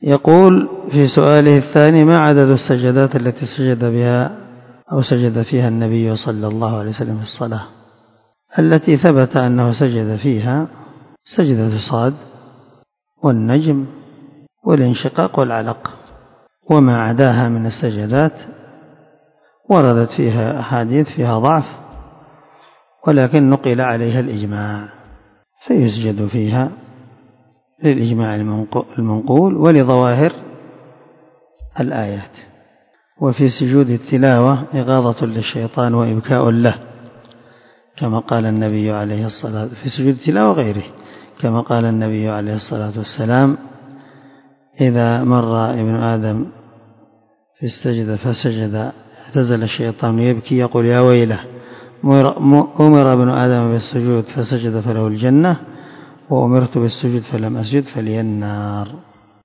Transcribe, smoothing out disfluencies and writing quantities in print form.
يقول في سؤاله الثاني: ما عدد السجدات التي سجد بها أو سجد فيها النبي صلى الله عليه وسلم في الصلاة؟ التي ثبت أنه سجد فيها سجدة صاد والنجم والانشقاق والعلق، وما عداها من السجدات وردت فيها أحاديث فيها ضعف، ولكن نقل عليها الإجماع، فيسجد فيها للإجماع المنقول ولظواهر الآيات. وفي سجود التلاوة إغاظة للشيطان وإبكاء له، كما قال النبي عليه الصلاة والسلام في سجود التلاوة غيره، كما قال النبي عليه الصلاة والسلام: إذا مر ابن آدم في السجدة فسجد اعتزل الشيطان يبكي يقول: يا ويله، أمر ابن آدم بالسجود فسجد فله الجنة، وأمرت بالسجود فلم أسجد فلي النار.